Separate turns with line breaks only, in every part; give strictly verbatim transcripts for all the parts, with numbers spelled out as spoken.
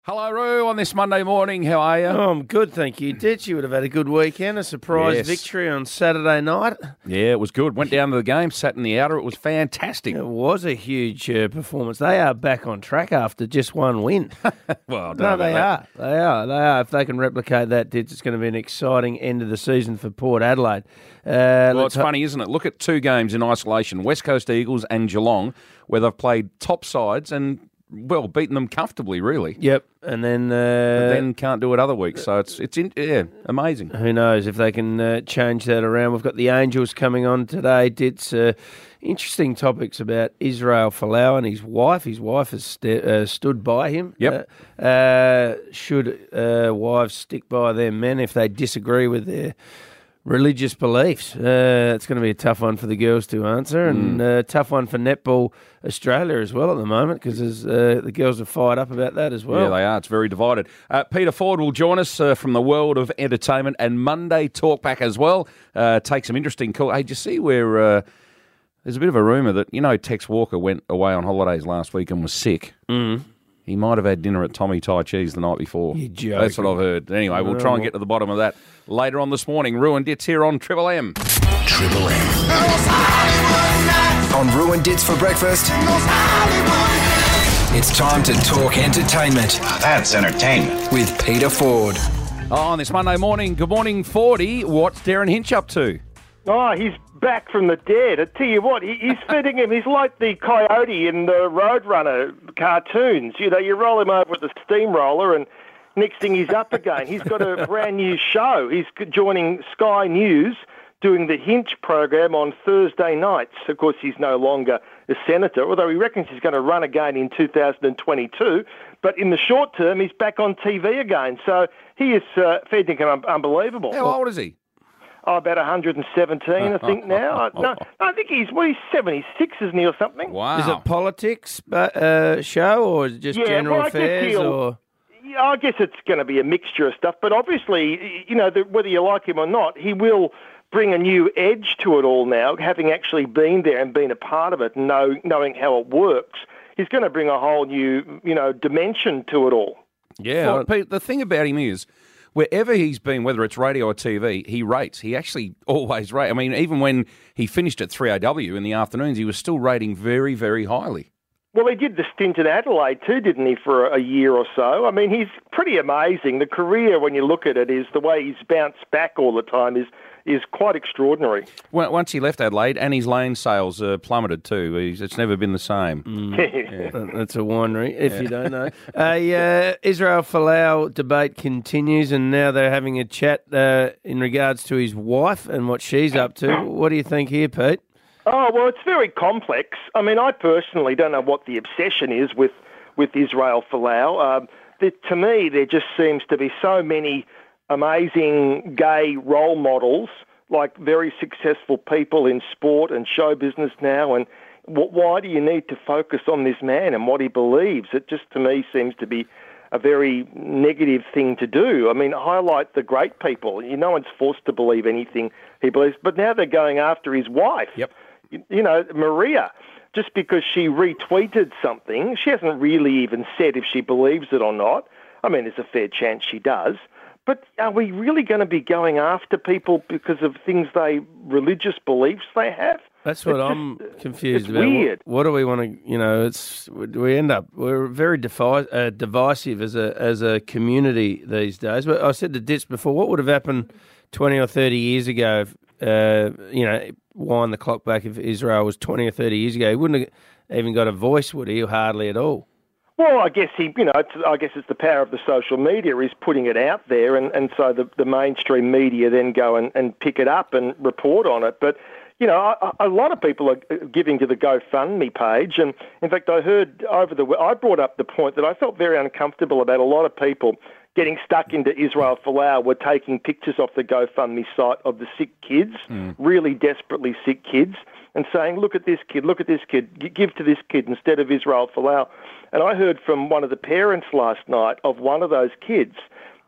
Hello, Roo, on this Monday morning. How are you?
Oh, I'm good, thank you. Ditch, you would have had a good weekend, a surprise
Yes.
victory on Saturday night.
Yeah, it was good. Went down to the game, sat in the outer. It was fantastic.
It was a huge uh, performance. They are back on track after just one win.
Well, I don't
no,
know
they
about
are. They are. They are. If they can replicate that, Ditch, it's going to be an exciting end of the season for Port Adelaide. Uh,
Well, it's funny, isn't it? Look at two games in isolation, West Coast Eagles and Geelong, where they've played top sides and, well, beaten them comfortably, really.
Yep, and then uh,
But then can't do it other weeks. So it's, it's in, yeah, amazing.
who knows if they can uh, change that around. We've got the Angels coming on today. Ditch, uh, interesting topics about Israel Folau and his wife. His wife has st- uh, stood by him.
Yep.
Uh, uh, should uh, wives stick by their men if they disagree with their religious beliefs? Uh, it's going to be a tough one for the girls to answer, and a uh, tough one for Netball Australia as well at the moment, because uh, the girls are fired up about that as well.
Yeah, they are. It's very divided. Uh, Peter Ford will join us uh, from the world of entertainment and Monday Talkback as well. Uh, take some interesting call. Hey, did you see where uh, there's a bit of a rumour that, you know, Tex Walker went away on holidays last week and was sick?
Mm.
He might have had dinner at Tommy Tai Cheese the night before.
You're joking.
That's what I've heard. Anyway, we'll try and get to the bottom of that later on this morning. Ruined Dits here on Triple M.
Triple M. On Ruined Dits for breakfast. It's time to talk entertainment
That's entertainment.
with Peter Ford.
Oh, on this Monday morning, good morning, Fordy. What's Darren Hinch up to?
Oh, he's back from the dead. I tell you what, he, he's feeding him. He's like the coyote in the Roadrunner cartoons. You know, you roll him over with a steamroller and next thing he's up again. He's got a brand new show. He's joining Sky News, doing the Hinch program on Thursday nights. Of course, he's no longer a senator, although he reckons he's going to run again in two thousand twenty-two. But in the short term, he's back on T V again. So he is uh, feeding him un- unbelievable.
How old is he?
Oh, about one hundred seventeen, I think now. No, I think he's, well, he's seventy-six, isn't he, or something?
Wow.
Is it politics uh, show, or is it just
Yeah,
general
well, I guess
affairs?
he'll-
Or
Yeah, I guess it's going to be a mixture of stuff, but obviously, you know, the, whether you like him or not, he will bring a new edge to it all now, having actually been there and been a part of it, and know, knowing how it works. He's going to bring a whole new, you know, dimension to it all.
yeah,
Well, Pete, the thing about him is, wherever he's been, whether it's radio or T V, he rates. He actually always rates. I mean, even when he finished at three A W in the afternoons, he was still rating very, very highly.
Well, he did the stint in Adelaide too, didn't he, for a year or so? I mean, he's pretty amazing. The career, when you look at it, is the way he's bounced back all the time is is quite extraordinary.
When- Once he left Adelaide, and his lane sales uh, plummeted too. He's, it's never been the same.
Uh, That's a winery, if you don't know. A uh, Israel Folau debate continues, and now they're having a chat uh, in regards to his wife and what she's up to. What do you think here, Pete?
Oh, well, it's very complex. I mean, I personally don't know what the obsession is with, with Israel Folau. Um, the, to me, there just seems to be so many amazing gay role models, like very successful people in sport and show business now, and wh- why do you need to focus on this man and what he believes? It just, to me, seems to be a very negative thing to do. I mean, highlight the great people. You, no one's forced to believe anything he believes, but now they're going after his wife.
Yep.
You, you know, Maria, just because she retweeted something, she hasn't really even said if she believes it or not. I mean, there's a fair chance she does. But are we really going to be going after people because of things they, religious beliefs they have?
That's what
It's
I'm
just-
confused
it's
about. What-
weird.
What, do we want to, you know, it's we end up, we're very defi- uh, divisive as a as a community these days. But I said to Ditch before, what would have happened twenty or thirty years ago if, uh, you know, wind the clock back if Israel was twenty or thirty years ago? He wouldn't have even got a voice, would he? Hardly at all.
Well, I guess he, you know, it's, I guess it's the power of the social media is putting it out there, and, and so the, the mainstream media then go and, and pick it up and report on it. But, you know, a, a lot of people are giving to the GoFundMe page, and in fact, I heard over the, I brought up the point that I felt very uncomfortable about a lot of people getting stuck into Israel Folau were taking pictures off the GoFundMe site of the sick kids, mm. really desperately sick kids, and saying, look at this kid, look at this kid, give to this kid instead of Israel Folau. And I heard from one of the parents last night of one of those kids,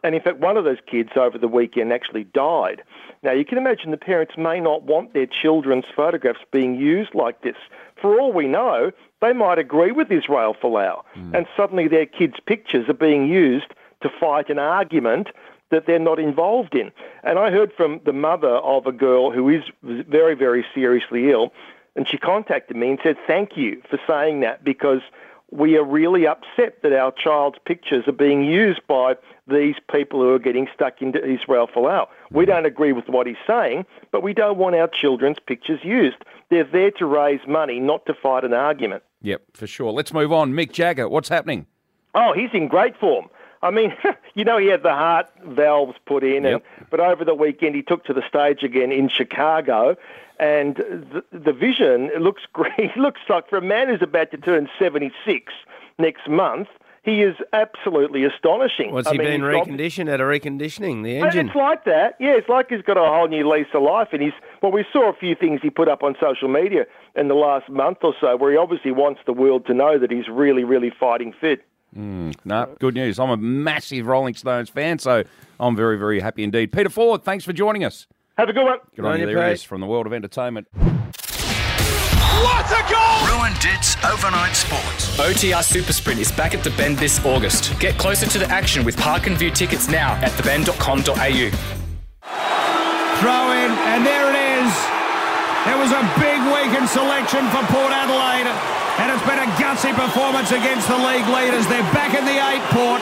And in fact, one of those kids over the weekend actually died. Now, you can imagine the parents may not want their children's photographs being used like this. For all we know, they might agree with Israel Folau, mm. and suddenly their kids' pictures are being used to fight an argument that they're not involved in. And I heard from the mother of a girl who is very, very seriously ill, and she contacted me and said, thank you for saying that, because we are really upset that our child's pictures are being used by these people who are getting stuck into Israel Folau. We don't agree with what he's saying, but we don't want our children's pictures used. They're there to raise money, not to fight an argument.
Yep, for sure. Let's move on. Mick Jagger, what's happening?
Oh, he's in great form. I mean, you know, he had the heart valves put in,
yep.
and but over the weekend he took to the stage again in Chicago, and the, the vision it looks great. He looks like, for a man who's about to turn seventy-six next month, he is absolutely astonishing.
What's
I
he
mean,
been reconditioned at a reconditioning, the engine?
It's like that. Yeah, it's like he's got a whole new lease of life. And he's, well, we saw a few things he put up on social media in the last month or so where he obviously wants the world to know that he's really, really fighting fit.
Mm, no, good news. I'm a massive Rolling Stones fan, so I'm very, very happy indeed. Peter Ford, thanks for joining us.
Have a good one.
Good on you. There it is from the world of entertainment.
What a goal! Ruin Dits Overnight Sports.
O T R Super Sprint is back at the Bend this August. Get closer to the action with Park and View tickets now at the bend dot com dot a u.
Throw in, and there it is. It was a big week in selection for Port Adelaide, and it's been a gutsy performance against the league leaders. They're back in the eight, Port.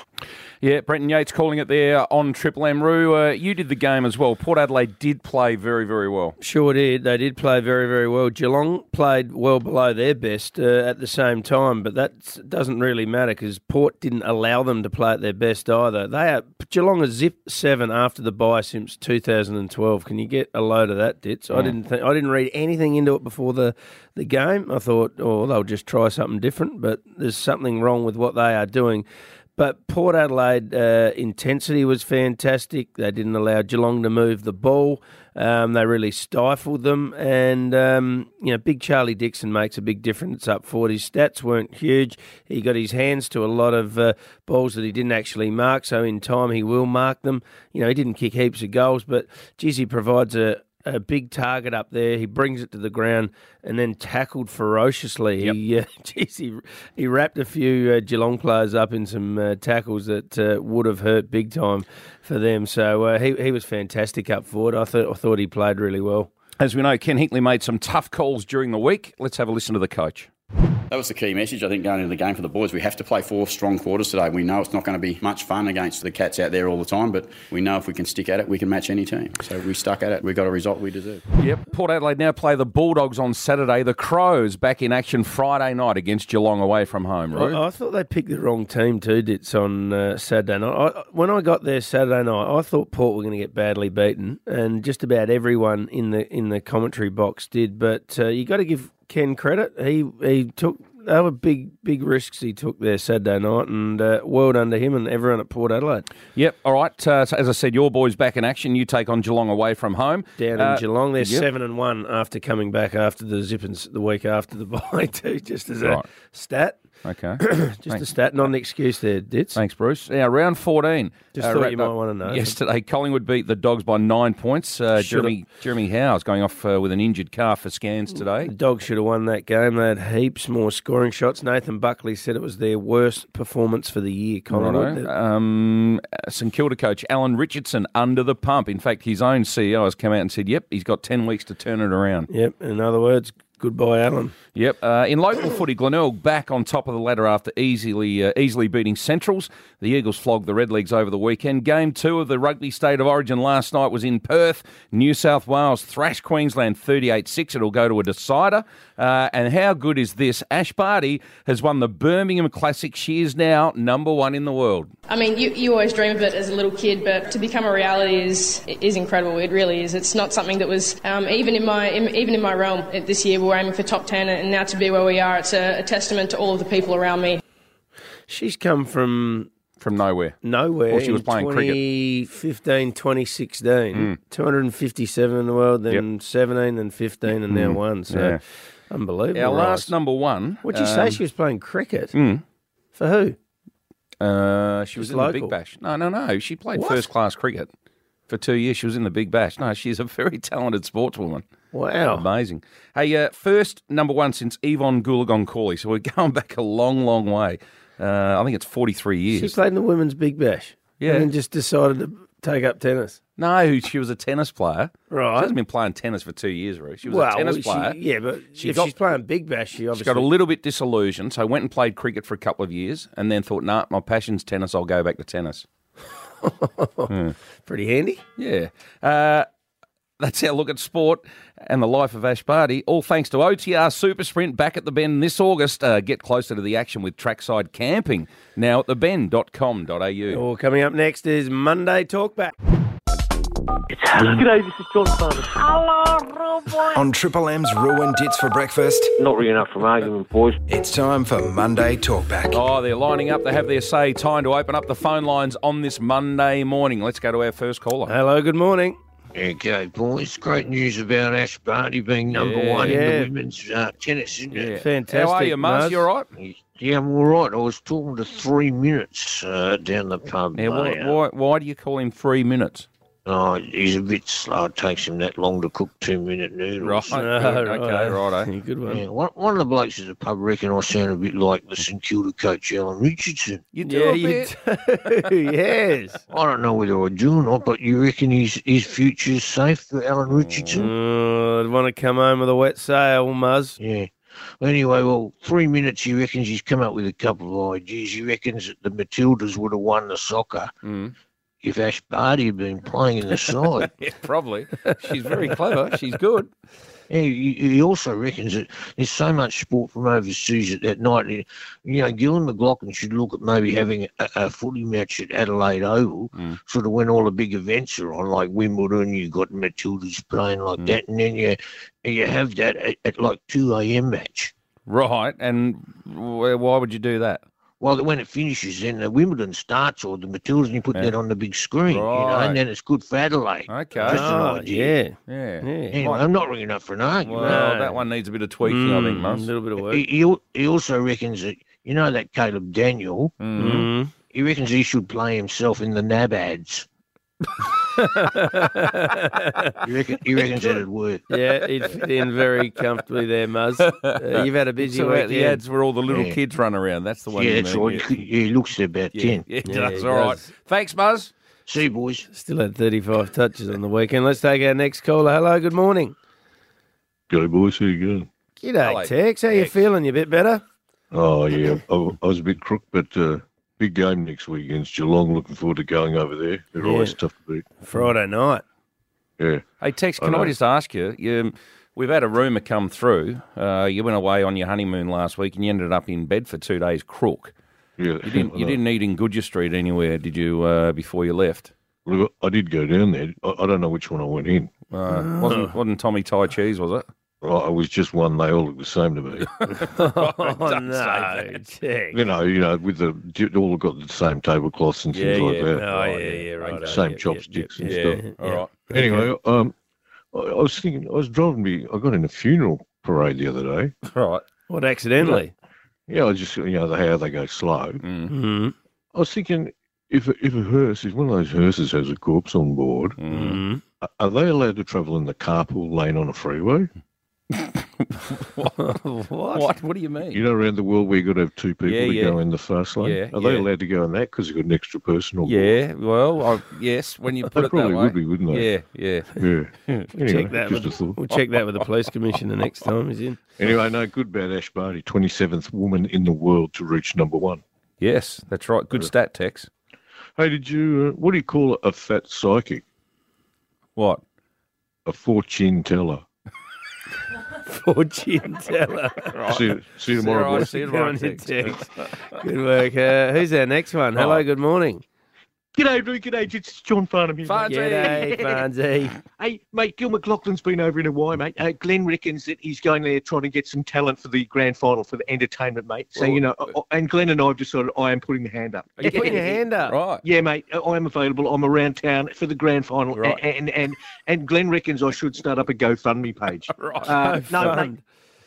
Yeah, Brenton Yates calling it there on Triple M. Roo, uh, you did the game as well. Port Adelaide did play very, very well.
Sure did. They did play very, very well. Geelong played well below their best uh, at the same time, but that doesn't really matter because Port didn't allow them to play at their best either. They are Geelong are zip seven after the bye since two thousand twelve. Can you get a load of that, Dits? Mm. I didn't think I didn't read anything into it before the, the game. I thought, oh, they'll just try something different, but there's something wrong with what they are doing. But Port Adelaide uh, intensity was fantastic. They didn't allow Geelong to move the ball. Um, they really stifled them. And, um, you know, big Charlie Dixon makes a big difference up forward. His stats weren't huge. He got his hands to a lot of uh, balls that he didn't actually mark, so in time he will mark them. You know, he didn't kick heaps of goals, but, geez, he provides a, a big target up there. He brings it to the ground and then tackled ferociously.
Yep.
He, uh, geez, he, he wrapped a few uh, Geelong players up in some uh, tackles that uh, would have hurt big time for them. So uh, he he was fantastic up forward. I thought I thought he played really well.
As we know, Ken Hinkley made some tough calls during the week. Let's have a listen to the coach.
That was the key message, I think, going into the game for the boys. We have to play four strong quarters today. We know it's not going to be much fun against the Cats out there all the time, but we know if we can stick at it, we can match any team. So we stuck at it. We got a result we deserve.
Yep. Port Adelaide now play the Bulldogs on Saturday. The Crows back in action Friday night against Geelong away from home. Right?
I, I thought they picked the wrong team too, Dits, on uh, Saturday night. I, when I got there Saturday night, I thought Port were going to get badly beaten, and just about everyone in the in the commentary box did. But uh, you got to give Ken credit. He he took. They were big, big risks he took there Saturday night, and uh, well done to him and everyone at Port Adelaide.
Yep, all right. Uh, so as I said, your boys back in action. You take on Geelong away from home.
Down
uh,
in Geelong, they're
yep.
seven and one after coming back after the Zippins the week after the bye too. Just as a
right.
stat.
Okay.
Just
Thanks.
a stat, not an excuse there, Dits.
Thanks, Bruce. Now, round fourteen.
Just
uh,
thought you might
up
want to know.
Yesterday, Collingwood beat the Dogs by nine points. Uh, Jeremy Jeremy Howe's going off uh, with an injured calf for scans today.
The Dogs should have won that game. They had heaps more scoring shots. Nathan Buckley said it was their worst performance for the year, Collingwood.
Right, um, St Kilda coach Alan Richardson under the pump. In fact, his own C E O has come out and said, yep, he's got ten weeks to turn it around.
Yep, in other words, goodbye, Alan.
Yep. Uh, in local footy, Glenelg back on top of the ladder after easily uh, easily beating Centrals. The Eagles flogged the Redlegs over the weekend. Game two of the Rugby State of Origin last night was in Perth. New South Wales thrashed Queensland thirty-eight six. It'll go to a decider. Uh, and how good is this? Ash Barty has won the Birmingham Classic. She is now number one in the world.
I mean, you, you always dream of it as a little kid, but to become a reality is is incredible. It really is. It's not something that was um, even in my in, even in my realm this year. We're aiming for top ten, and now to be where we are, it's a, a testament to all of the people around me.
She's come from
from nowhere.
Nowhere.
Well, she was playing
twenty fifteen, twenty sixteen. Mm. two hundred fifty-seven in the world, then yep. seventeen, then fifteen, and mm. now one. So yeah. Unbelievable.
Our
rise.
last number one.
What'd you um, say? She was playing cricket?
Mm.
For who?
Uh, she was
Just
in the
local?
Big Bash. No, no, no. She played
What?
first-class cricket for two years. She was in the Big Bash. No, she's a very talented sportswoman.
Wow.
Amazing. Hey, uh, first number one since Yvonne Goolagong-Cawley. So we're going back a long, long way. Uh, I think it's forty-three years.
She played in the Women's Big Bash.
Yeah.
And then just decided to take up tennis.
No, she was a tennis player.
Right.
She hasn't been playing tennis for two years, Ruth. She was
well,
a tennis
she-
player.
yeah, but
She
if
got-
she's playing Big Bash, she
She
obviously...
got a little bit disillusioned, so went and played cricket for a couple of years and then thought, nah, my passion's tennis, I'll go back to tennis.
Pretty handy.
Yeah. Uh, that's our look at sport and the life of Ash Barty. All thanks to O T R Super Sprint back at the Bend this August. Uh, get closer to the action with trackside camping now at the bend dot com dot a u.
Well, coming up next is Monday Talkback.
G'day, this is John Farmer.
On Triple M's Ruin Dits for breakfast,
Not really enough from argument, boys.
it's time for Monday Talkback.
Oh, they're lining up to have their say. Time to open up the phone lines on this Monday morning. Let's go to our first caller.
Hello, good morning.
Okay, boys. Great news about Ash Barty being number
Yeah.
one in
Yeah.
the women's uh, tennis, isn't it?
Yeah.
Fantastic,
How are you, Muzz?
Muzz.
You all right?
Yeah, I'm all right. I was talking to three minutes uh, down the pub.
Yeah, why,
mate. Uh,
why, why do you call him three minutes?
Oh, he's a bit slow. It takes him that long to cook two-minute noodles.
Right.
Oh,
Good. Okay, righto.
Yeah, good one.
Yeah, one, one of the blokes at the pub reckon I sound a bit like the St Kilda coach, Alan Richardson.
You do
Yeah,
a
you
bit.
do. Yes.
I don't know whether I do or not, but you reckon his, his future's safe for Alan Richardson?
Oh, I'd want to come home with a wet sail, Muzz.
Yeah. Anyway, well, three minutes, he reckons he's come up with a couple of ideas. He reckons that the Matildas would have won the soccer
Mm.
if Ash Barty had been playing in the side.
Yeah, probably. She's very clever. She's good.
Yeah, he, he also reckons that there's so much sport from overseas at that night. You know, Gillan McLaughlin should look at maybe having a, a footy match at Adelaide Oval,
Mm.
sort of when all the big events are on, like Wimbledon, you got Matildas playing like
Mm.
that, and then you you have that at, at like two a.m. match.
Right. And wh- why would you do that?
Well, when it finishes, then the Wimbledon starts, or the Matildas, and you put
Yeah.
that on the big screen, you know,
Right.
and then it's good for Adelaide.
Okay.
Just an
Oh,
idea.
yeah.
Yeah.
Yeah.
Anyway, I'm not ringing up for an argument.
Well,
No.
that one needs a bit of tweaking, I think,
Mm, a
Muzz.
little bit of work.
He, he, al- he also reckons that, you know, that Caleb Daniel,
Mm.
Mm.
he reckons he should play himself in the N A B ads. He, reckon, he reckons that'd work.
Yeah, he'd fit in very comfortably there, Muzz. Uh, you've had a busy
So
weekend.
the ads where all the little
Yeah.
kids run around. That's the one
Yeah,
you
that's
mean.
right.
Yeah.
He, could- yeah, he looks about
Yeah,
ten.
yeah, it
Yeah,
does.
he
All right.
does.
Thanks, Muzz.
See you, boys.
Still had thirty-five touches on the weekend. Let's take our next caller. Hello, good morning.
G'day, boys. How you going?
G'day,
Hello,
Tex. How you
Tex.
feeling? You a bit better?
Oh, yeah. I, I was a bit crook, but uh, big game next week against Geelong. Looking forward to going over there. They're
Yeah.
always tough to beat.
Friday night.
Yeah.
Hey, Tex, can
I
I,
know.
just ask you, you we've had a rumour come through. Uh, you went away on your honeymoon last week and you ended up in bed for two days crook.
Yeah.
You didn't,
I
you
know.
didn't eat in Goodyear Street anywhere, did you, uh, before you left?
Look, I did go down there. I, I don't know which one I went in.
Uh, wasn't, wasn't Tommy Thai Cheese, was it?
Oh, I was just one. They all look the same to me.
Oh,
Don't say
no,
that.
Tex.
you know, you know, with the all got the same tablecloths and things
Yeah,
like
yeah.
that.
Oh, yeah, yeah, right.
Same
yeah,
chopsticks
yeah,
and
yeah,
stuff.
yeah.
All right.
Anyway, um, I, I was thinking, I was driving me. I got in a funeral parade the other day.
Right.
What, accidentally?
Yeah, I just, you know, how they go slow.
Mm.
Mm.
I was thinking, if a, if a hearse, if one of those hearses has a corpse on board,
Mm.
are- are they allowed to travel in the carpool lane on a freeway?
what?
What? What do you mean?
You know, around the world where you got to have two people
Yeah,
to
yeah.
go in the fast lane.
Yeah,
Are they
yeah.
allowed to go in that because they've got an extra person on board?
Yeah, well, I, yes, when you put
They
it that
probably
way.
would be, wouldn't they?
Yeah, yeah.
Yeah. Anyway,
Check that
just
with,
a thought.
we'll check that with the police commissioner next time he's in.
Anyway, no, good about Ash Barty, twenty-seventh woman in the world to reach number one.
Yes, that's right. Good stat, Tex.
Hey, did you, uh, what do you call a fat psychic?
What?
A fortune teller.
Fortune teller.
See, you- see you tomorrow,
right,
boys.
see you
Go
tomorrow,
on,
Tex.
Tex. Good work. Uh, who's our next one? Hello,
Right.
good morning.
G'day, Luke. G'day, it's John Farnham here.
Farnsey.
G'day, Farnsey.
Hey, mate, Gil McLaughlin's been over in Hawaii, mate. Uh, Glenn reckons that he's going there trying to get some talent for the grand final for the entertainment, mate. So,
Well,
you know, uh, and Glenn and I have decided I am putting the hand up.
Are you putting your hand up?
Right.
Yeah, mate, uh, I am available. I'm around town for the grand final.
Right.
And, and, and, and Glenn reckons I should start up a GoFundMe page.
Right.
Uh, no,
Fun.
mate.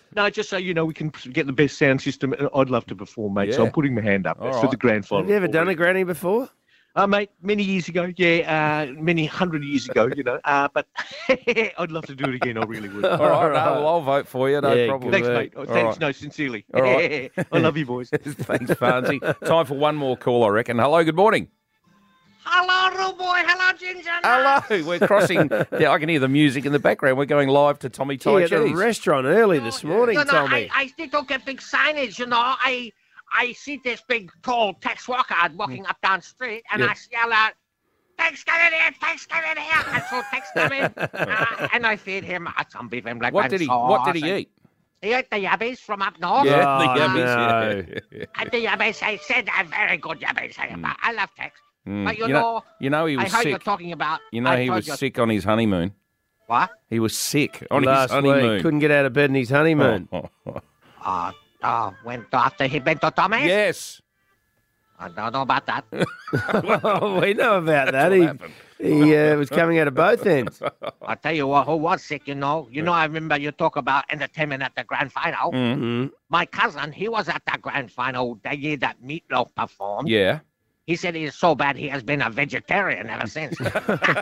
No, just so you know, we can get the best sound system. I'd love to perform, mate. So
Yeah.
I'm putting my hand up
All
for
right.
the grand final.
Have you ever done a granny before?
Uh, mate, many years ago, yeah, uh, many hundred years ago, you know. Uh, but I'd love to do it again. I really would.
All right, no, well, I'll vote for you. No
Yeah,
problem.
Thanks, mate.
All
Thanks,
right.
no, sincerely.
All right.
I love you, boys.
Thanks, Barnesy. Time for one more call, I reckon. Hello, good morning.
Hello, rude boy. Hello, Ginger.
Hello. We're crossing. Yeah, I can hear the music in the background. We're going live to Tommy
Gee, at the
Taichi's.
restaurant early this morning,
You know,
Tommy.
I, I still don't get big signage, you know. I I see this big, tall Tex Walker walking up down the street, and
Yeah.
I yell out, Tex, come in here, Tex, come in here. And so Tex come in, uh, and I feed him uh, some beef and black
What
wine
did he?
sauce.
What did he
and-
eat?
He ate the yabbies from up north.
Yeah,
Oh,
the
Uh,
yabbies. Yeah.
And the yabbies, I said, uh, very good yabbies. I, I love Tex.
Mm.
But you,
You
know,
know- you know he
I
was
heard
sick.
you're talking about.
You know
I
he
heard
was
you're-
sick on his honeymoon.
What?
He was sick on
Last
his honeymoon.
week, couldn't get out of bed in his honeymoon.
Oh, oh, oh.
Uh, uh, went after he been to Tommy's?
Yes.
I don't know about that.
Oh, we know about that.
what
He,
happened.
he uh, was coming out of both ends.
I'll tell you what, who was sick, you know. You know, I remember you talk about entertainment at the grand final.
Mm-hmm.
My cousin, he was at the grand final the year that Meatloaf performed.
Yeah.
He said he's so bad he has been a vegetarian ever since. See you,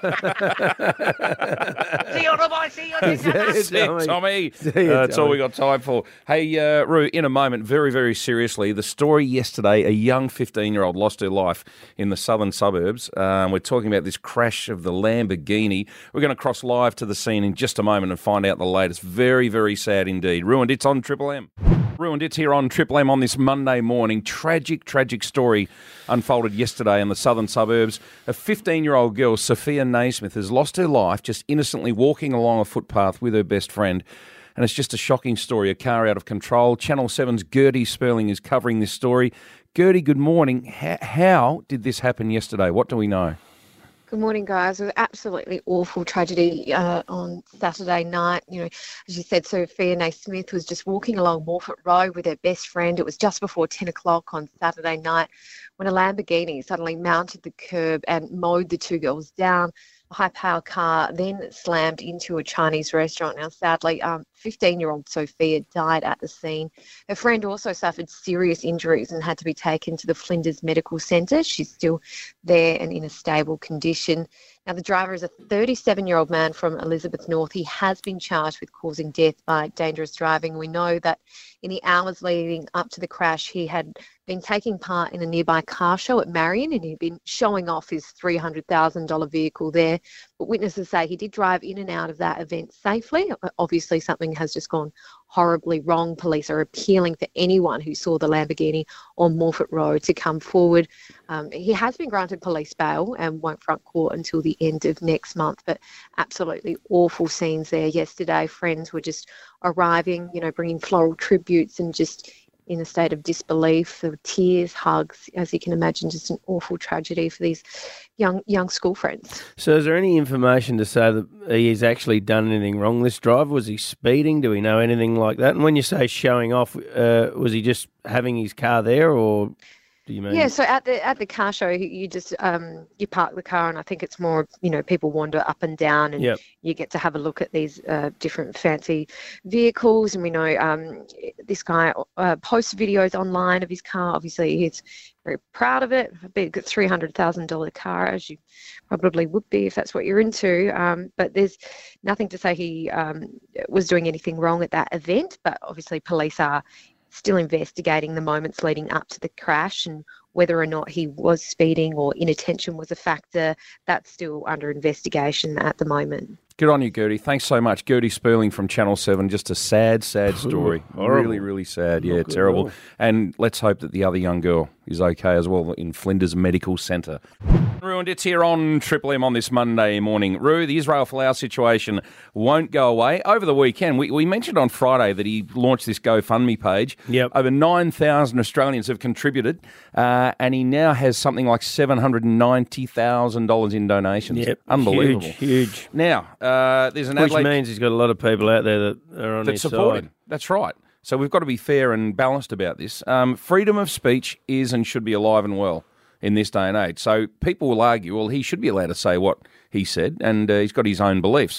boy. See you.
That's it,
Tommy.
Tommy.
See you,
Uh, that's all
Tommy.
we got time for. Hey, uh, Roo, in a moment, very, very seriously, the story yesterday, a young fifteen-year-old lost her life in the southern suburbs. Um, we're talking about this crash of the Lamborghini. We're going to cross live to the scene in just a moment and find out the latest. Very, very sad indeed. Ruined It's on Triple M. Ruined It's here on Triple M on this Monday morning. Tragic, tragic story unfolded yesterday in the southern suburbs. A fifteen-year-old girl, Sophia Naismith, has lost her life just innocently walking along a footpath with her best friend. And it's just a shocking story, a car out of control. Channel seven's Gertie Sperling is covering this story. Gertie, good morning. How, how did this happen yesterday? What do we know?
Good morning, guys. It was absolutely awful tragedy uh, on Saturday night. You know, as you said, Sophia Naismith was just walking along Morford Road with her best friend. It was just before ten o'clock on Saturday night when a Lamborghini suddenly mounted the curb and mowed the two girls down. A high-powered car then slammed into a Chinese restaurant. Now, sadly, um, fifteen-year-old Sophia died at the scene. Her friend also suffered serious injuries and had to be taken to the Flinders Medical Centre. She's still there and in a stable condition. Now, the driver is a thirty-seven-year-old man from Elizabeth North. He has been charged with causing death by dangerous driving. We know that in the hours leading up to the crash, he had been taking part in a nearby car show at Marion, and he'd been showing off his three hundred thousand dollars vehicle there. But witnesses say he did drive in and out of that event safely. Obviously, something has just gone horribly wrong. Police are appealing for anyone who saw the Lamborghini on Morford Road to come forward. Um, he has been granted police bail and won't front court until the end of next month. But absolutely awful scenes there yesterday. Friends were just arriving, you know, bringing floral tributes and just in a state of disbelief. There were tears, hugs, as you can imagine, just an awful tragedy for these young young school friends.
So is there any information to say that he has actually done anything wrong, this driver? Was he speeding? Do we know anything like that? And when you say showing off, uh, was he just having his car there, or do you mean?
Yeah, so at the at the car show, you you just um, you park the car, and I think it's more, you know, people wander up and down, and
Yep.
you get to have a look at these uh, different fancy vehicles. And we know um, this guy uh, posts videos online of his car. Obviously, he's very proud of it. A big three hundred thousand dollars car, as you probably would be if that's what you're into. Um, but there's nothing to say he um, was doing anything wrong at that event. But obviously, police are still investigating the moments leading up to the crash, and whether or not he was speeding or inattention was a factor, that's still under investigation at the moment.
Good on you, Gertie. Thanks so much. Gertie Sperling from Channel seven. Just a sad, sad story.
Horrible.
Really, really sad. Yeah,
Not good at
terrible.
all.
And let's hope that the other young girl is okay as well in Flinders Medical Centre. Ruined It's here on Triple M on this Monday morning. Roo, the Israel Folau situation won't go away. Over the weekend, we, we mentioned on Friday that he launched this GoFundMe page.
Yep.
Over nine thousand Australians have contributed, uh, and he now has something like seven hundred ninety thousand dollars in donations.
Yep.
Unbelievable.
Huge, huge.
Now, uh, there's an
Which
Adelaide...
means he's got a lot of people out there that are on
that
his
support
side.
him. That's right. So we've got to be fair and balanced about this. Um, freedom of speech is and should be alive and well in this day and age. So people will argue, well, he should be allowed to say what he said, and uh, he's got his own beliefs.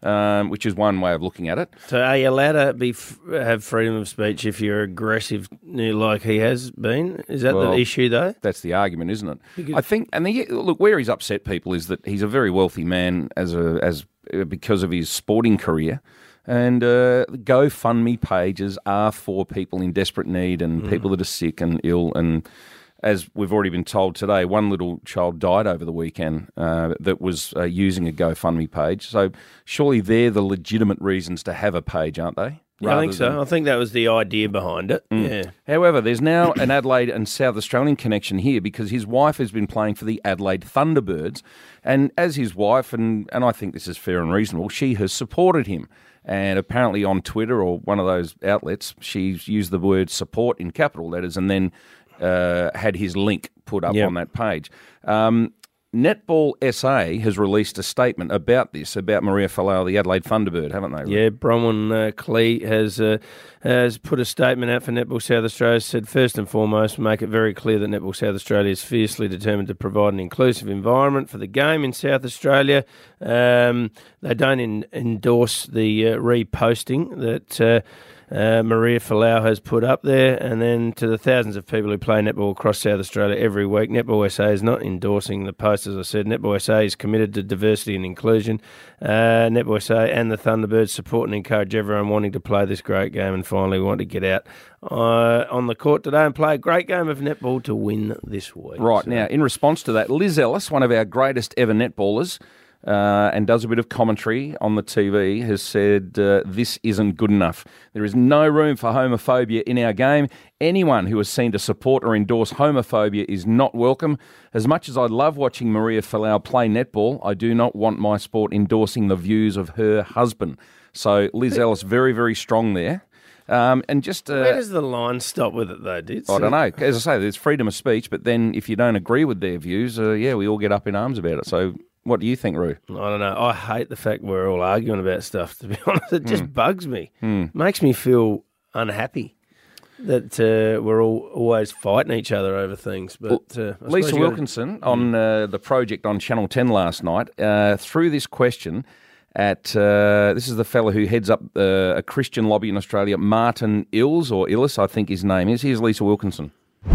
um, which is one way of looking at it.
So are you allowed to be f- have freedom of speech if you're aggressive like he has been? Is that
Well,
the issue, though?
That's the argument, isn't it?
Because-
I think, and the, look, where he's upset people is that he's a very wealthy man as a as because of his sporting career. And uh, GoFundMe pages are for people in desperate need and
Mm.
people that are sick and ill. And as we've already been told today, one little child died over the weekend uh, that was uh, using a GoFundMe page. So surely they're the legitimate reasons to have a page, aren't they?
Yeah, I
Rather
think so.
than-
I think that was the idea behind it.
Mm.
Yeah.
However, there's now an Adelaide and South Australian connection here because his wife has been playing for the Adelaide Thunderbirds. And as his wife, and, and I think this is fair and reasonable, she has supported him. And apparently on Twitter or one of those outlets, she's used the word support in capital letters and then uh, had his link put up
Yep.
on that page. Um, Netball S A has released a statement about this, about Maria Folau, the Adelaide Thunderbird, haven't they?
Yeah, Bronwyn uh, Clee has uh, has put a statement out for Netball South Australia. Said, first and foremost, make it very clear that Netball South Australia is fiercely determined to provide an inclusive environment for the game in South Australia. Um, they don't in, endorse the uh, reposting that uh, uh, Maria Folau has put up there. And then to the thousands of people who play netball across South Australia every week, Netball S A is not endorsing the post, as I said. Netball S A is committed to diversity and inclusion. Uh, Netball S A and the Thunderbirds support and encourage everyone wanting to play this great game and finally want to get out uh, on the court today and play a great game of netball to win this week.
Right,
So-
now, in response to that, Liz Ellis, one of our greatest ever netballers, uh, and does a bit of commentary on the T V, has said uh, this isn't good enough. There is no room for homophobia in our game. Anyone who is seen to support or endorse homophobia is not welcome. As much as I love watching Maria Folau play netball, I do not want my sport endorsing the views of her husband. So Liz Ellis, very, very strong there. Um, and just uh,
Where does the line stop with it, though, Did?
I don't know. As I say, there's freedom of speech, but then if you don't agree with their views, uh, yeah, we all get up in arms about it. So what do you think, Roo?
I don't know. I hate the fact we're all arguing about stuff, to be honest. It just
Mm.
bugs me.
Mm.
Makes me feel unhappy that uh, we're all always fighting each other over things. But uh, I suppose
Lisa
you gotta-
Wilkinson on uh, the project on Channel ten last night uh, threw this question at, uh, this is the fellow who heads up uh, a Christian lobby in Australia, Martin Ills, or Illis, I think his name is. Here's Lisa Wilkinson.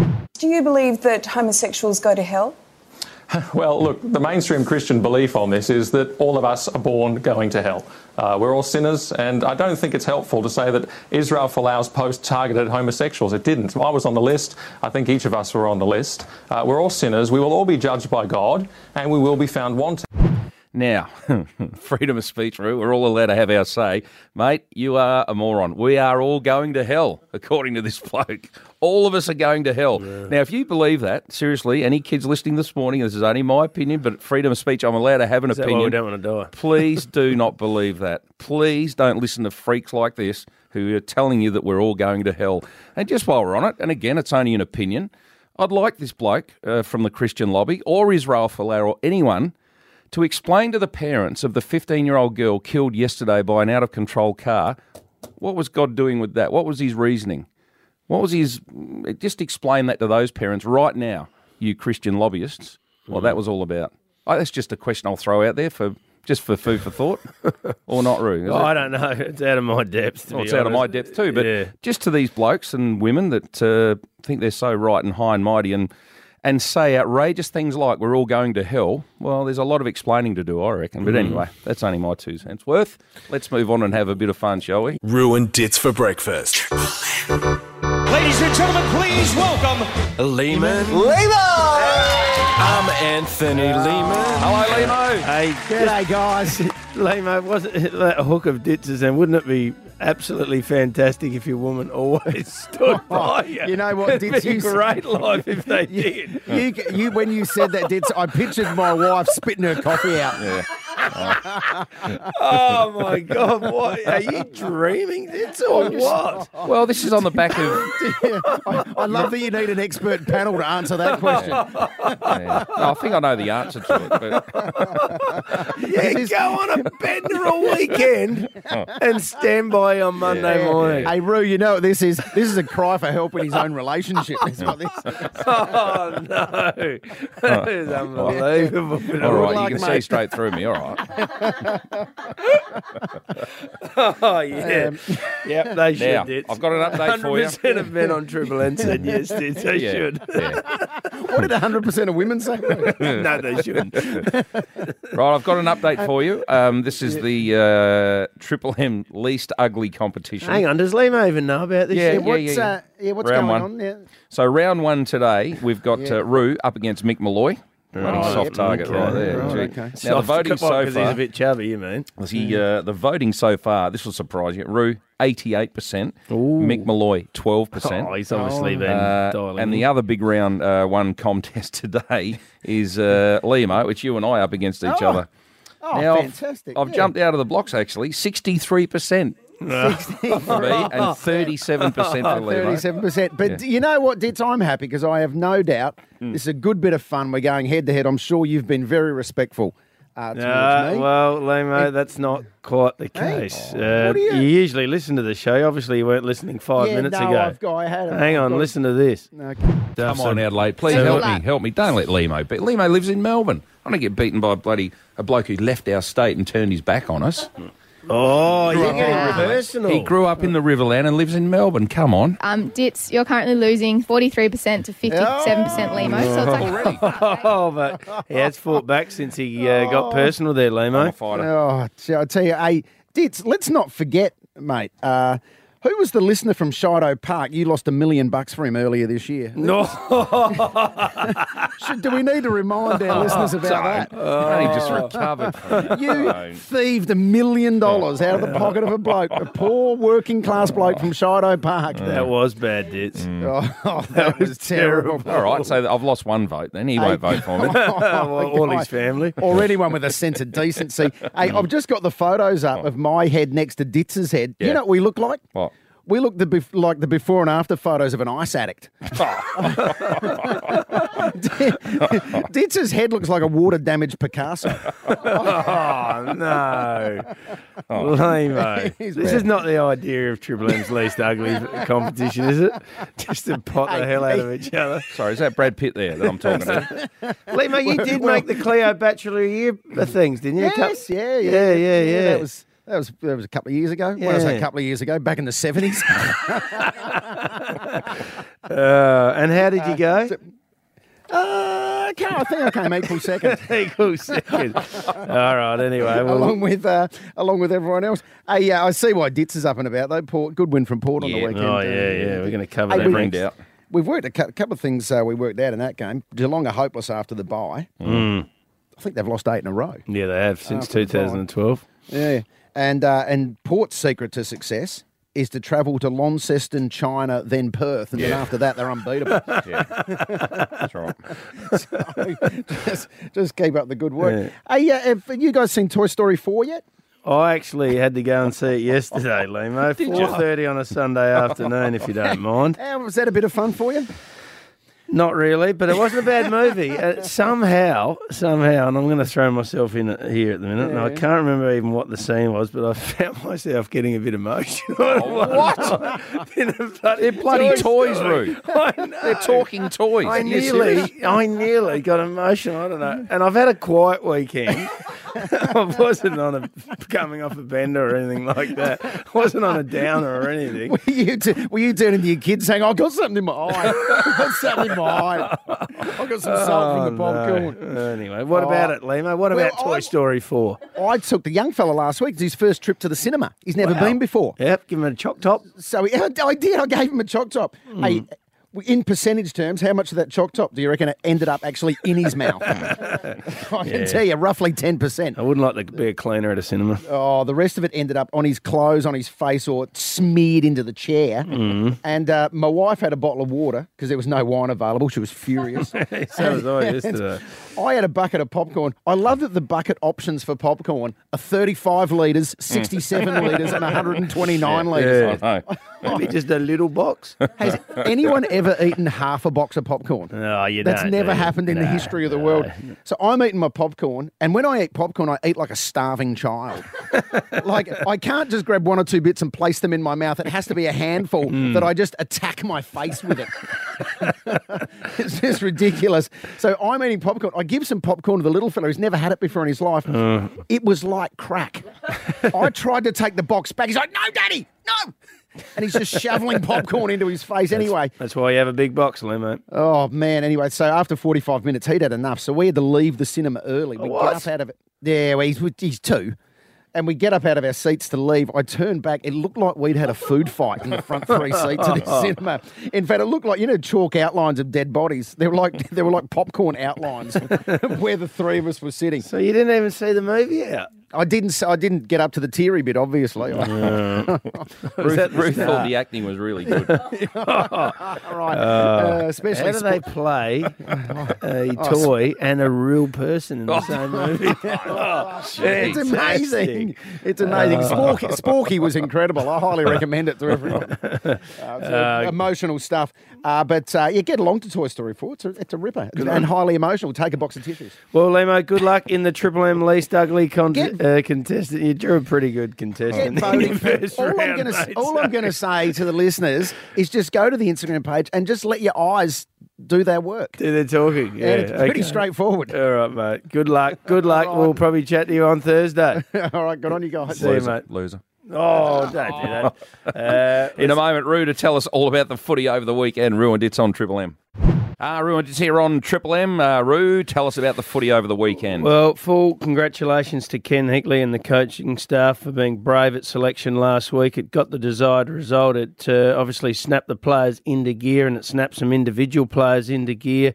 Do you believe that homosexuals go to hell?
Well, look, the mainstream Christian belief on this is that all of us are born going to hell. Uh, we're all sinners, and I don't think it's helpful to say that Israel Folau's post targeted homosexuals. It didn't. I was on the list. I think each of us were on the list. Uh, we're all sinners. We will all be judged by God, and we will be found wanting.
Now, freedom of speech, Roo, we're all allowed to have our say. Mate, you are a moron. We are all going to hell, according to this bloke. All of us are going to hell. Yeah. Now, if you believe that, seriously, any kids listening this morning, this is only my opinion, but freedom of speech, I'm allowed to have an
Is that
opinion.
why we don't want to die?
Please do not believe that. Please don't listen to freaks like this who are telling you that we're all going to hell. And just while we're on it, and again, it's only an opinion, I'd like this bloke uh, from the Christian lobby or Israel Folau or anyone to explain to the parents of the fifteen-year-old girl killed yesterday by an out-of-control car, what was God doing with that? What was his reasoning? What was his... Just explain that to those parents right now, you Christian lobbyists, what that was all about. Oh, that's just a question I'll throw out there for just for food for thought, or not, Roo?
Oh, I don't know. It's out of my depth. To
well,
be
it's out of my
honest.
depth too, but
Yeah.
just to these blokes and women that uh, think they're so right and high and mighty and and say outrageous things like we're all going to hell, well, there's a lot of explaining to do, I reckon. But
Mm.
anyway, that's only my two cents worth. Let's move on and have a bit of fun, shall we?
Ruined Dits for breakfast.
Ladies and gentlemen, please welcome
Lehman. I'm Anthony Lehman.
Hello, Lemo.
Hey,
G'day, guys.
Lemo, wasn't it that hook of Ditz's, and wouldn't it be absolutely fantastic if your woman always stood by you?
You know what,
It'd
Ditz?
be a
You
great life if they did.
You, you, when you said that, Ditz, I pictured my wife spitting her coffee out.
Yeah.
Oh my God! What are you dreaming? It's or what?
Well, this is on the back of.
I, I love that you need an expert panel to answer that question.
Yeah. No, I think I know the answer to it. But
Yeah, go on a bender all weekend and stand by on Monday morning.
Hey, Roo, you know what this is? This is a cry for help in his own relationship. That's what this is.
Oh no, that is unbelievable.
all right,
Good luck,
you can see
mate.
straight through me. All right.
Oh, yeah.
Um,
yep, they should.
Now,
Dits.
I've got an update for you.
one hundred percent of men on Triple N said yes, Dits, they
Yeah,
should.
yeah.
What did one hundred percent of women say?
No, they shouldn't.
Right, I've got an update for you. Um, this is the uh, Triple M least ugly competition.
Hang on, does Limo even know about this?
Yeah,
shit?
yeah,
What's,
yeah, yeah.
Uh, yeah, what's
Round
going
one.
on? Yeah.
So round one today, we've got
Yeah.
uh, Roo up against Mick Malloy. Bloody
Right,
soft
yep,
target
okay.
right there.
Right,
Gee.
okay.
Now the
Soft-
voting
well,
so
'cause
far.
he's a bit chubby, you mean?
See, uh, the voting so far, this will surprise you. Roo, eighty-eight percent. Mick Malloy, twelve percent.
Oh, he's obviously been
Uh,
dialing
and
in.
the other big round uh, one contest today is uh, Limo, which you and I up against each
Oh.
other.
Oh,
Now,
fantastic.
I've
yeah.
jumped out of the blocks, actually. sixty-three percent for me and thirty-seven percent for Limo.
thirty-seven percent. But
Yeah.
you know what, Ditz? I'm happy because I have no doubt
Mm.
this is a good bit of fun. We're going head to head. I'm sure you've been very respectful uh, towards
Uh,
me.
well, Limo,
Hey.
that's not quite the
Hey.
case.
Oh,
uh,
what do you-
you usually listen to the show. Obviously, you weren't listening five
yeah,
minutes
no,
ago.
I've got, I had it.
Hang
I've
on,
got-
listen to this.
Okay.
Come
So-
on, Adelaide. Please
so-
help me. Help me. Don't let Limo beat. Limo lives in Melbourne. I don't get beaten by a bloody a bloke who left our state and turned his back on us.
Oh,
Grew
you're
up in the
getting
Riverland.
personal.
He grew up in the Riverland and lives in Melbourne. Come on.
Um, Ditz, you're currently losing forty-three percent to fifty-seven percent Limo, so it's like
Oh, but he has fought back since he uh, got personal there, Limo.
I'm a fighter.
Oh, gee, I tell you, hey, Ditz, let's not forget, mate. Uh, who was the listener from Shido Park? You lost a million bucks for him earlier this year.
No.
Should, do we need to remind our listeners about that?
Only just recovered from it.
You
Don't.
thieved a million dollars out of the pocket of a bloke, a poor working class bloke from Shido Park.
That was bad, Ditz.
Oh, that was terrible.
All right, so I've lost one vote. Then he won't vote for me.
Well, all his family.
Or anyone with a sense of decency. Hey, I've just got the photos up of my head next to Ditz's head.
Yeah.
You know what we look like?
What?
We look the bef- like the before and after photos of an ice addict. Ditz's head looks like a water-damaged Picasso.
Oh, no. Lame,
He's
This
bad.
is not the idea of Triple M's least ugly competition, is it? Just to pot the
Hey,
hell out
hey.
of each other.
Sorry, is that Brad Pitt there that I'm talking to?
Limo, you did
Well-
make the Cleo Bachelor of the Year things, didn't you?
Yes, yeah, yeah,
Yeah, yeah, yeah.
That was that was that was a couple of years ago. When was that?
Yeah.
A couple of years ago, back in the seventies.
Uh, and how did you go?
Uh, okay, I think I came equal second.
Equal second. All right, anyway. Well,
along with uh, along with everyone else. Hey, uh, I see why Ditz is up and about though. Port, good win from Port on the
Yeah.
weekend.
oh,
uh,
yeah, yeah. We're going to cover
Hey,
that
we-
next.
out.
We've worked a cou- couple of things. Uh, we worked out in that game. Geelong are hopeless after the bye.
Mm.
I think they've lost eight in a row.
Yeah, they have since
After the bye.
twenty twelve.
Yeah, and uh, and Port's secret to success is to travel to Launceston, China, then Perth, and then
Yeah.
after that they're unbeatable.
Yeah, that's right.
So just, just keep up the good work. Hey, uh, have you guys seen Toy Story four yet?
I actually had to go and see it yesterday, Limo. four thirty on a Sunday afternoon, if you don't mind.
Uh, was that a bit of fun for you?
Not really, but it wasn't a bad movie. Uh, somehow, somehow, and I'm going to throw myself in it here at the minute, and I
Yeah.
can't remember even what the scene was, but I found myself getting a bit emotional.
What? They're bloody toys, Roo.
I know.
They're talking toys.
I
Are you
nearly,
serious?
I nearly got emotional. I don't know. And I've had a quiet weekend. I wasn't on a coming off a bender or anything like that. I wasn't on a downer or anything.
Were you, t- were you turning to your kids saying, "I got something in my eye. I got something in my eye. I got some salt from the
Oh,
popcorn."
no. Anyway, what
Oh.
about it, Limo? What
Well,
about Toy
I-
Story four?
I took the young fella last week. It's his first trip to the cinema. He's never
Wow.
been before.
Yep, give him a choc top.
So he, I did. I gave him a choc top. Hey, in percentage terms, how much of that choc top do you reckon it ended up actually in his mouth? I can
Yeah.
tell you, roughly ten percent.
I wouldn't like to be a cleaner at a cinema.
Oh, the rest of it ended up on his clothes, on his face, or smeared into the chair. And uh, my wife had a bottle of water because there was no wine available. She was furious.
So was I yesterday.
I had a bucket of popcorn. I love that the bucket options for popcorn are thirty-five litres, sixty-seven litres, and one hundred twenty-nine litres.
I know.
Maybe just a little box.
Has anyone ever eaten half a box of popcorn?
No, you
That's
don't.
never
do you?
happened in the
No,
history of the
no.
world. So I'm eating my popcorn, and when I eat popcorn, I eat like a starving child. Like, I can't just grab one or two bits and place them in my mouth. It has to be a handful that I just attack my face with it. It's just ridiculous. So I'm eating popcorn. I give some popcorn to the little fella who's never had it before in his life.
Uh.
It was like crack. I tried to take the box back. He's like, no, Daddy, no. And he's just shoveling popcorn into his face anyway.
That's why you have a big box, Lee, mate.
Oh, man. Anyway, so after forty-five minutes, he'd had enough. So we had to leave the cinema early. We
What?
get up out of it. Yeah, well, he's, he's two. And we get up out of our seats to leave. I turned back. It looked like we'd had a food fight in the front three seats of the cinema. In fact, it looked like, you know, chalk outlines of dead bodies. They were like they were like popcorn outlines of where the three of us were sitting.
So you didn't even see the movie out?
I didn't. I didn't get up to the teary bit, obviously.
Uh,
Ruth, Ruth thought the acting was really good.
right.
Uh,
Uh, especially
how do they
spo-
play a
Oh,
toy and a real person in the same movie?
It's amazing. It's amazing.
Uh,
Sporky, Sporky was incredible. I highly recommend it to everyone. Uh, it's
Uh,
emotional stuff. Uh, but uh, yeah, get along to Toy Story four. It's a, it's a ripper. And highly emotional. Take a box of tissues.
Well, Lemo, good luck in the Triple M least ugly con- uh, contestant. You drew a pretty good contestant.
Get voting.
First
all I'm
round,
going to
mate,
all
so-
I'm going to say to the listeners is just go to the Instagram page and just let your eyes do their work.
Do their talking. Yeah,
And it's pretty
okay.
straightforward.
All right, mate. Good luck. Good luck. We'll probably chat to you on Thursday.
All right, good on you guys.
See you,
Loser.
mate.
Loser.
Oh, don't do that. Uh,
In a moment, Roo to tell us all about the footy over the weekend. Ruined It's on Triple M. Uh, Ruined It's here on Triple M. Uh, Roo, tell us about the footy over the weekend.
Well, full congratulations to Ken Hinkley and the coaching staff for being brave at selection last week. It got the desired result. It uh, obviously snapped the players into gear, and it snapped some individual players into gear.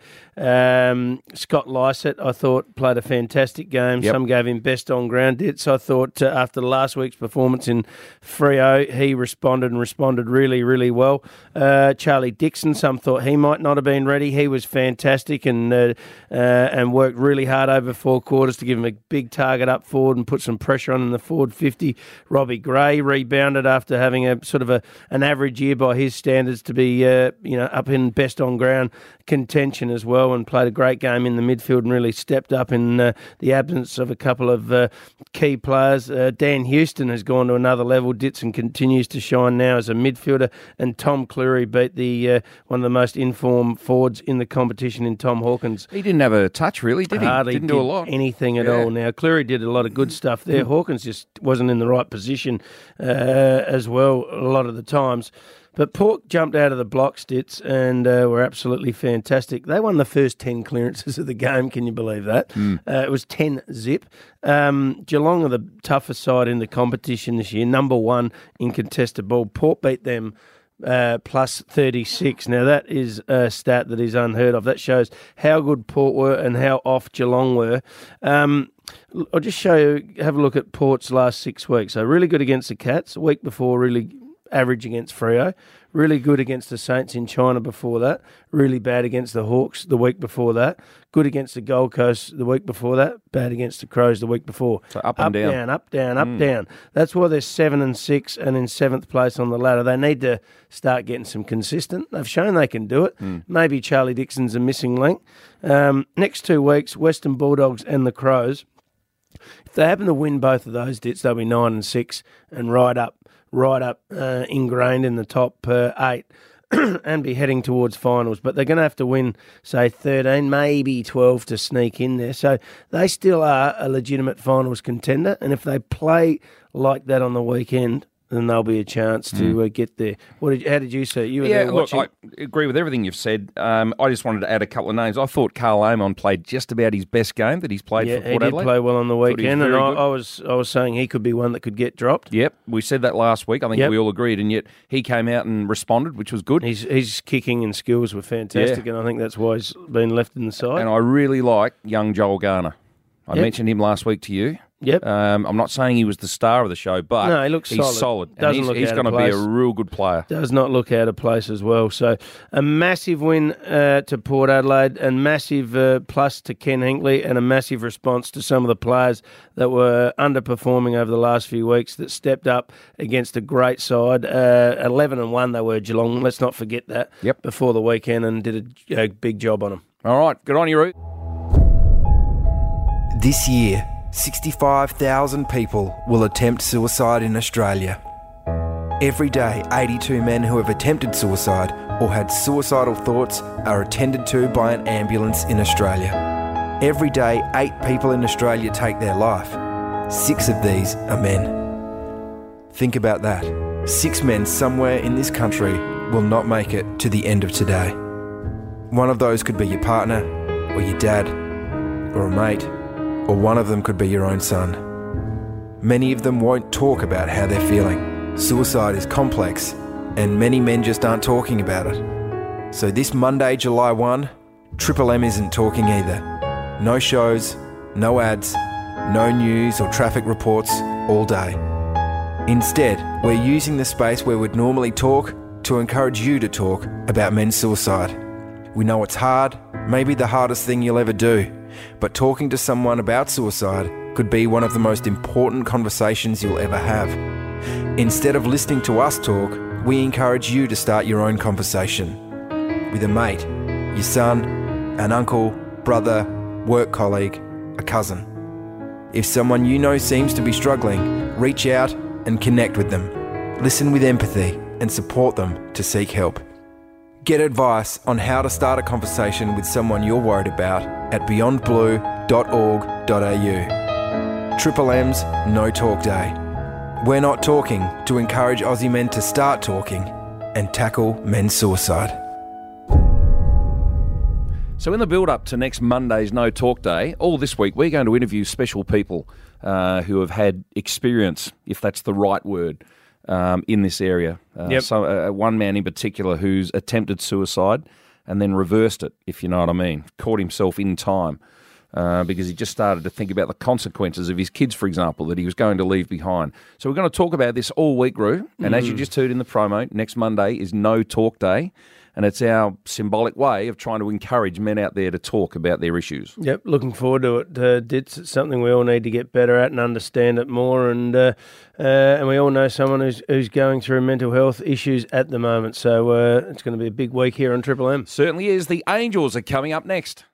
Um, Scott Lysett, I thought, played a fantastic game.
Yep.
Some gave him best on ground hits. I thought uh, after last week's performance in Freo, he responded and responded really, really well. Uh, Charlie Dixon, some thought he might not have been ready. He was fantastic and uh, uh, and worked really hard over four quarters to give him a big target up forward and put some pressure on in the forward fifty. Robbie Gray rebounded after having a sort of a an average year by his standards to be uh, you know up in best on ground contention as well, and played a great game in the midfield and really stepped up in uh, the absence of a couple of uh, key players. Uh, Dan Houston has gone to another level. Ditson continues to shine now as a midfielder, and Tom Cleary beat the uh, one of the most informed forwards in the competition in Tom Hawkins.
He didn't have a touch, really, did he?
Hardly
Didn't
did
do a lot.
anything at
Yeah.
all. Now, Cleary did a lot of good stuff there. Hawkins just wasn't in the right position uh, as well a lot of the times. But Port jumped out of the block, Stitz, and uh, were absolutely fantastic. They won the first ten clearances of the game. Can you believe that?
Mm.
Uh, it was ten zip. Um, Geelong are the toughest side in the competition this year, number one in contested ball. Port beat them Uh, plus thirty-six. Now, that is a stat that is unheard of. That shows how good Port were and how off Geelong were. Um, I'll just show you, have a look at Port's last six weeks. So, really good against the Cats. A week before, really average against Freo. Really good against the Saints in China before that. Really bad against the Hawks the week before that. Good against the Gold Coast the week before that. Bad against the Crows the week before.
So up and down.
down, up, down, up,
Mm.
down. That's why they're seven and six and in seventh place on the ladder. They need to start getting some consistent. They've shown they can do it.
Mm.
Maybe Charlie Dixon's a missing link. Um, next two weeks, Western Bulldogs and the Crows. If they happen to win both of those dits, they'll be nine and six and right up, right up, uh, ingrained in the top uh, eight. And be heading towards finals, but they're going to have to win, say, thirteen, maybe twelve to sneak in there. So they still are a legitimate finals contender, and if they play like that on the weekend, then there'll be a chance to uh, get there. What did, how did you see it? You were
Yeah,
there
look,
watching.
I agree with everything you've said. Um, I just wanted to add a couple of names. I thought Carl Amon played just about his best game that he's played
yeah,
for
he
Port
did
Adelaide.
play well on the
Thought he was
weekend, and
very
I,
good.
I was I was saying he could be one that could get dropped.
Yep, we said that last week. I think
Yep.
we all agreed, and yet he came out and responded, which was good.
His his kicking and skills were fantastic,
Yeah.
and I think that's why he's been left in the side.
And I really like young Joel Garner. I
Yep.
mentioned him last week to you.
Yep.
Um, I'm not saying he was the star of the show, but
No, he looks
he's
solid.
solid. And
Doesn't
he's
look
he's
out of
going to be a
place.
real good player.
Does not look out of place as well. So a massive win uh, to Port Adelaide, and massive uh, plus to Ken Hinkley, and a massive response to some of the players that were underperforming over the last few weeks that stepped up against a great side. Uh, eleven and one they were, Geelong. Let's not forget that.
Yep.
Before the weekend, and did a, a big job on them.
All right, good on you, Root.
This year, sixty-five thousand people will attempt suicide in Australia. Every day, eighty-two men who have attempted suicide or had suicidal thoughts are attended to by an ambulance in Australia. Every day, eight people in Australia take their life. Six of these are men. Think about that. Six men somewhere in this country will not make it to the end of today. One of those could be your partner, or your dad, or a mate, or one of them could be your own son. Many of them won't talk about how they're feeling. Suicide is complex, and many men just aren't talking about it. So this Monday, July first, Triple M isn't talking either. No shows, no ads, no news or traffic reports all day. Instead, we're using the space where we'd normally talk to encourage you to talk about men's suicide. We know it's hard, maybe the hardest thing you'll ever do, but talking to someone about suicide could be one of the most important conversations you'll ever have. Instead of listening to us talk, we encourage you to start your own conversation with a mate, your son, an uncle, brother, work colleague, a cousin. If someone you know seems to be struggling, reach out and connect with them. Listen with empathy and support them to seek help. Get advice on how to start a conversation with someone you're worried about at beyond blue dot org dot a u. Triple M's No Talk Day. We're not talking to encourage Aussie men to start talking and tackle men's suicide.
So in the build-up to next Monday's No Talk Day, all this week we're going to interview special people uh, who have had experience, if that's the right word, um, in this area. Uh,
Yep.
So uh, one man in particular who's attempted suicide and then reversed it, if you know what I mean, caught himself in time uh, because he just started to think about the consequences of his kids, for example, that he was going to leave behind. So we're going to talk about this all week, Roo, and as you
Mm.
just heard in the promo, next Monday is No Talk Day. And it's our symbolic way of trying to encourage men out there to talk about their issues.
Yep, looking forward to it, uh, Dits. It's something we all need to get better at and understand it more. And uh, uh, and we all know someone who's who's going through mental health issues at the moment. So uh, it's going to be a big week here on Triple M.
Certainly is. The Angels are coming up next.